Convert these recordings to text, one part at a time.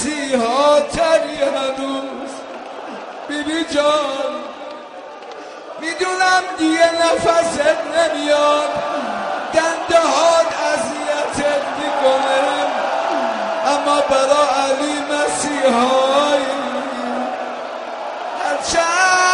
مسیحا تری هنوز. بیبی جان میدونم دیگه نفست نمیاد، دنده هات اذیتت میکنه، اما برا علی مسیحایی هرچند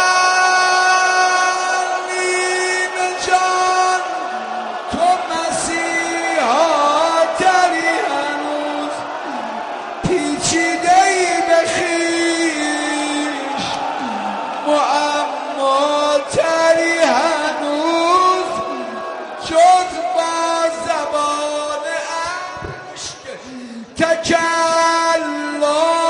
نیمه جان تو مسیحا تری هنوز، پیچیده ای به خویش معما تری هنوز، جز با زبان عشق تکلم،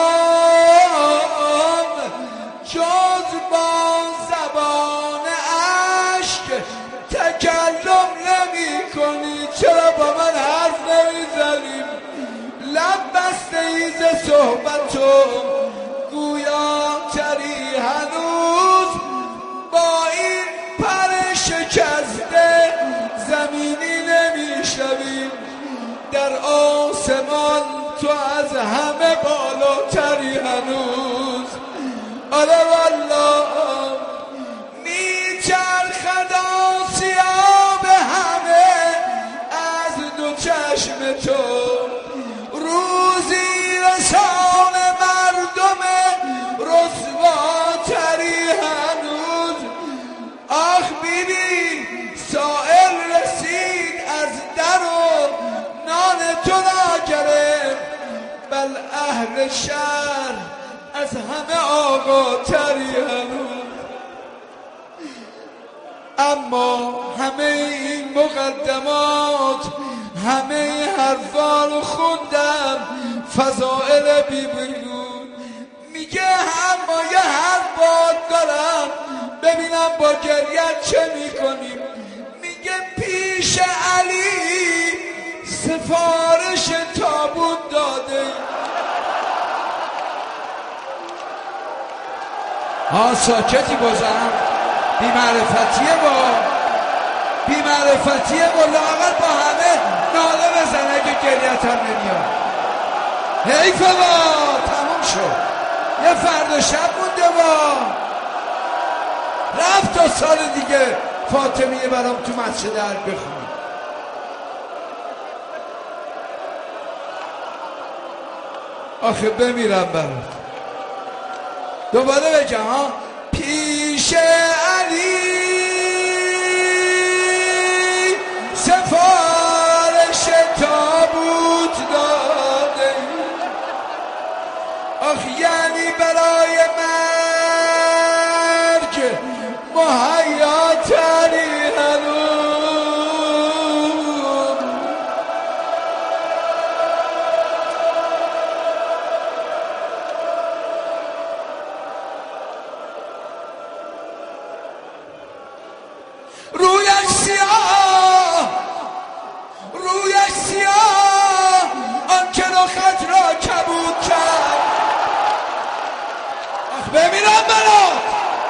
جز با زبان عشق تکلم نمی کنی. چرا با من حرف نمیزنیم؟ لب بسته ای ز صحبتم گویا تری هنوز، با این پر شکسته زمینی نمیشویم، در آسمان تو از همه بالاتری هنوز. آره والله میچرخد آسیا به همه از دو چشم تو، روزی رسان مردم رسواتری هنوز. آخ بیبی سائل رسید از در و نان تو را گرفت، بل اهل شهر از همه آقا تری هنوز. اما همه این مقدمات، همه این حرفا رو خوندم، فضائل بیبی بود. میگه اما یه حرف باد دارم ببینم با گریت چه میکنیم. میگه پیش علی سفارش تابوت داده. ها ساکتی بازم، بی‌معرفتیه با لااقل با همه ناله بزن اگه گریت هم نمیاد. حیفه تموم شد، یه فردا شب مونده رفت تا سال دیگه فاطمیه برام تو مسجد عرب بخونی. آخه بمیرم برات. دوباره بگم ها، پیش علی سفارش تابوت داده. آخ یعنی برای مرگ مهیا تری هنوز. رویش سیاه آن که رخت را کبود کرد. آخ بمیرم برات.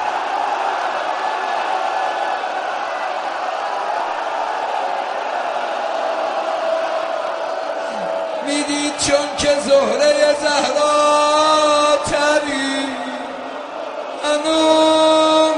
میدید چون که زهره زهرا تری هنوز.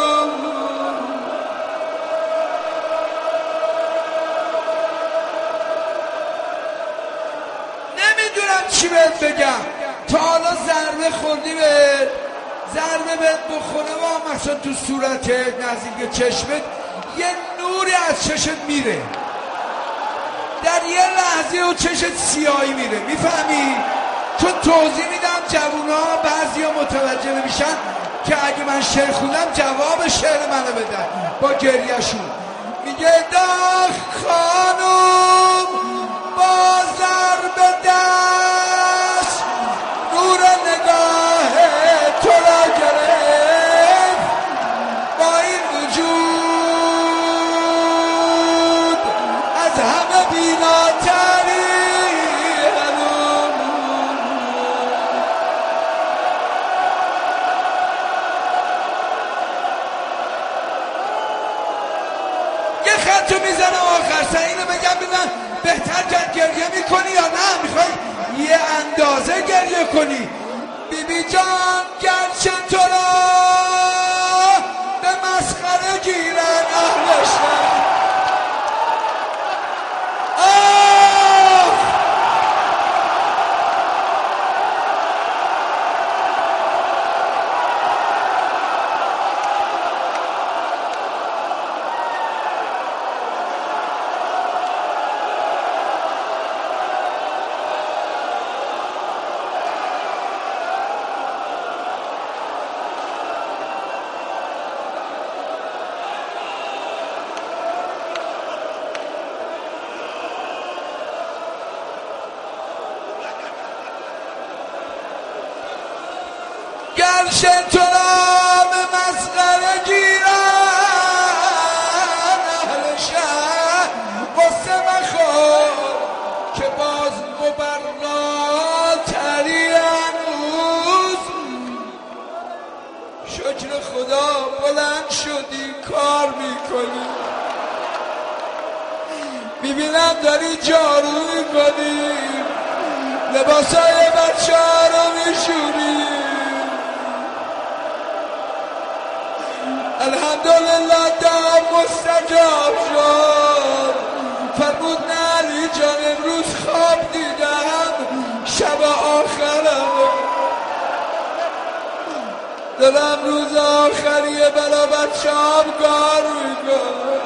نمیدونم چی بهت بگم. تا حالا ضربه خوردی ضربه بهت بخوره و مثلا تو صورتت نزدیک چشمت یه نوری از چشت میره، در یه لحظه و چشت سیاهی میره. میفهمی؟ چون توضیح میدم جوونا بعضیا متوجه نمیشن که اگه من شعر خوندم جواب شعر منو بدن با گریهشون. میگه داغ خانوم با ضرب دست نور نگاه تو را گرفت، با این وجود از همه بیناتری هنوز. یه خطو میزنم آخر سر اینو بگم ببینم بهتر کرد گریه میکنی یا نه میخوای یه اندازه گریه کنی. بیبی جان گرچه تو را به مسخره گیرن اهل شهر، گرچه تو را به مسخره گیرن اهل شهر، قصه مخور که باز مبراتری هنوز. شکر خدا بلند شدی کار میکنی، میبینم داری جارو میکنی، لباسای بچه ها رو میشوری. الحمدلله دعا مستجاب شد. فرمود نه علی جان امروز خواب دیدم، شب آخرم، دلم روز آخریه بلا بچه هم کار میکن.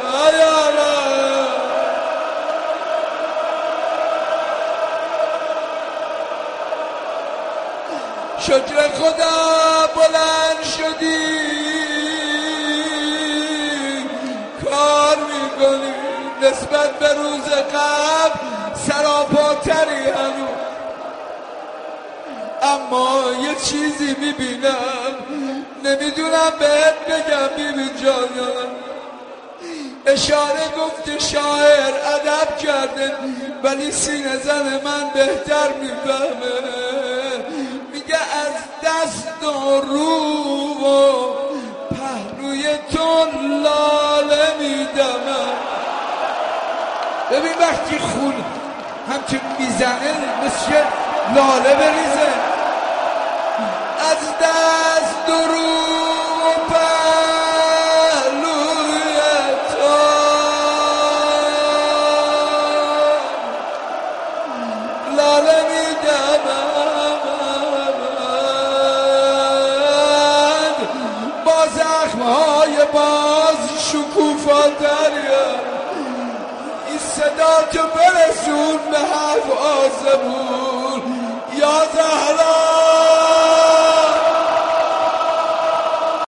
شکر خدا بلند شدی کار میکنی، نسبت به روز قبل سراپاتری هنوز. اما یه چیزی میبینم نمیدونم بهت بگم بیبی جان. اشاره گفت شاعر ادب کرده ولی سینه زن من بهتر میفهمه. میگه از دست و رو و پهلوی تو لاله میدمم. ببین وقتی خون همچه میزنه مثل لاله بریزه. از دست و رو و پهلوی تو لاله میدمم. با زخمهای باز شکوفاتریم. این صدا تو برسون به حرف